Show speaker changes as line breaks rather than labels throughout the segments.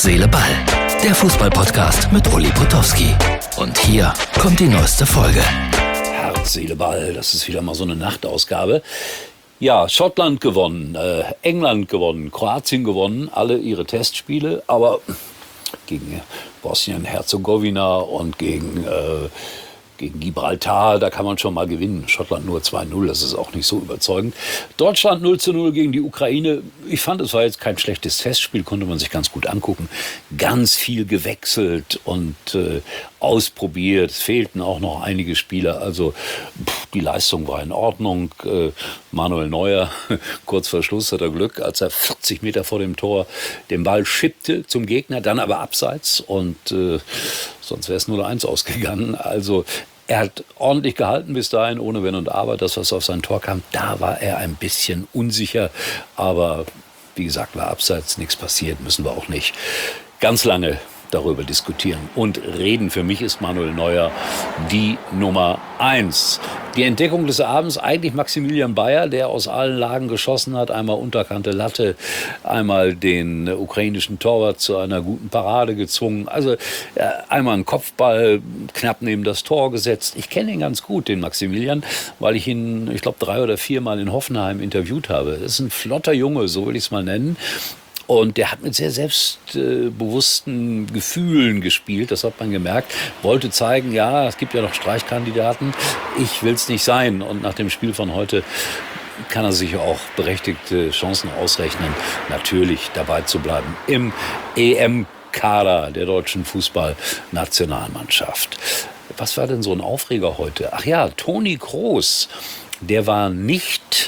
Seele, Ball. Der Fußball-Podcast mit Uli Potowski. Und hier kommt die neueste Folge.
Herz, Seele, Ball, das ist wieder mal so eine Nachtausgabe. Ja, Schottland gewonnen, England gewonnen, Kroatien gewonnen, alle ihre Testspiele, aber gegen Bosnien-Herzegowina und gegen Gibraltar, da kann man schon mal gewinnen. Schottland nur 2-0, das ist auch nicht so überzeugend. Deutschland 0-0 gegen die Ukraine. Ich fand, es war jetzt kein schlechtes Testspiel, konnte man sich ganz gut angucken. Ganz viel gewechselt und ausprobiert. Es fehlten auch noch einige Spieler. Also die Leistung war in Ordnung. Manuel Neuer, kurz vor Schluss hat er Glück, als er 40 Meter vor dem Tor den Ball schippte zum Gegner, dann aber abseits und sonst wäre es 0-1 ausgegangen. Also er hat ordentlich gehalten bis dahin, ohne Wenn und Aber. Das, was auf sein Tor kam, da war er ein bisschen unsicher. Aber wie gesagt, war abseits, nichts passiert, müssen wir auch nicht ganz lange darüber diskutieren und reden. Für mich ist Manuel Neuer die Nummer 1. Die Entdeckung des Abends eigentlich Maximilian Bayer, der aus allen Lagen geschossen hat. Einmal unterkante Latte, einmal den ukrainischen Torwart zu einer guten Parade gezwungen. Also einmal einen Kopfball knapp neben das Tor gesetzt. Ich kenne ihn ganz gut, den Maximilian, weil ich ihn, ich glaube, 3 oder 4 Mal in Hoffenheim interviewt habe. Das ist ein flotter Junge, so will ich es mal nennen. Und der hat mit sehr selbstbewussten Gefühlen gespielt, das hat man gemerkt. Wollte zeigen, ja, es gibt ja noch Streichkandidaten, ich will es nicht sein. Und nach dem Spiel von heute kann er sich auch berechtigte Chancen ausrechnen, natürlich dabei zu bleiben im EM-Kader der deutschen Fußballnationalmannschaft. Was war denn so ein Aufreger heute? Ach ja, Toni Kroos, der war nicht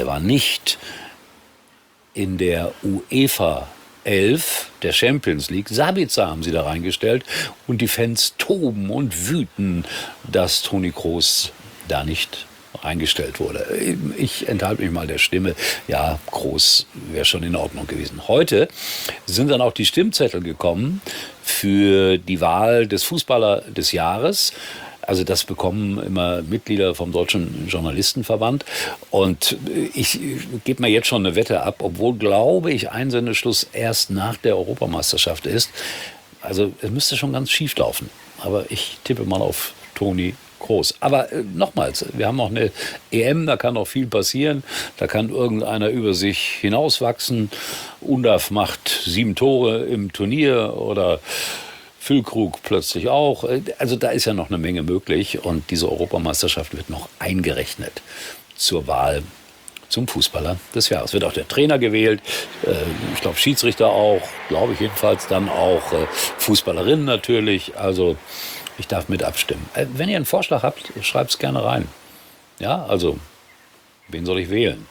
in der UEFA 11 der Champions League. Sabitzer haben sie da reingestellt und die Fans toben und wüten, dass Toni Kroos da nicht reingestellt wurde. Ich enthalte mich mal der Stimme. Ja, Kroos wäre schon in Ordnung gewesen. Heute sind dann auch die Stimmzettel gekommen für die Wahl des Fußballer des Jahres. Also das bekommen immer Mitglieder vom Deutschen Journalistenverband. Und ich gebe mir jetzt schon eine Wette ab, obwohl, glaube ich, Einsendeschluss erst nach der Europameisterschaft ist. Also es müsste schon ganz schief laufen. Aber ich tippe mal auf Toni Kroos. Aber nochmals, wir haben auch eine EM, da kann noch viel passieren. Da kann irgendeiner über sich hinauswachsen. Undav macht 7 Tore im Turnier oder Füllkrug plötzlich auch. Also da ist ja noch eine Menge möglich und diese Europameisterschaft wird noch eingerechnet zur Wahl zum Fußballer des Jahres. Wird auch der Trainer gewählt, ich glaube Schiedsrichter auch, glaube ich jedenfalls, dann auch Fußballerinnen natürlich. Also ich darf mit abstimmen. Wenn ihr einen Vorschlag habt, schreibt es gerne rein. Ja, also wen soll ich wählen?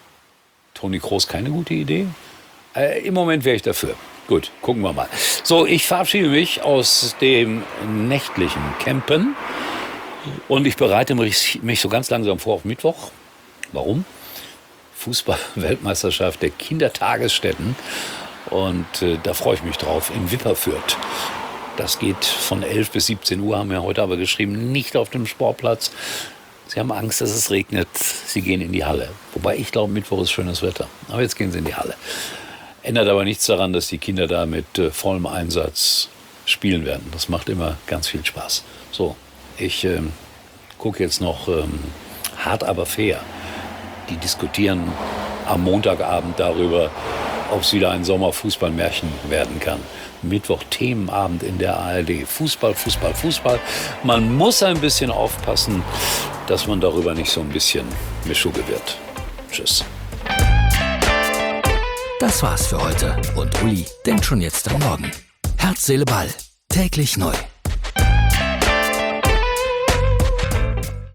Toni Kroos keine gute Idee? Im Moment wäre ich dafür. Gut, gucken wir mal. So, ich verabschiede mich aus dem nächtlichen Campen und ich bereite mich so ganz langsam vor auf Mittwoch. Warum? Fußball-Weltmeisterschaft der Kindertagesstätten und da freue ich mich drauf in Wipperfürth. Das geht von 11 bis 17 Uhr, haben wir heute aber geschrieben, nicht auf dem Sportplatz. Sie haben Angst, dass es regnet. Sie gehen in die Halle. Wobei ich glaube, Mittwoch ist schönes Wetter. Aber jetzt gehen sie in die Halle. Ändert aber nichts daran, dass die Kinder da mit vollem Einsatz spielen werden. Das macht immer ganz viel Spaß. So, ich gucke jetzt noch Hart aber fair. Die diskutieren am Montagabend darüber, ob es wieder ein Sommerfußballmärchen werden kann. Mittwoch Themenabend in der ARD. Fußball, Fußball, Fußball. Man muss ein bisschen aufpassen, dass man darüber nicht so ein bisschen Mischugge wird. Tschüss.
Das war's für heute und Uli denkt schon jetzt am Morgen. Herz, Seele, Ball. Täglich neu.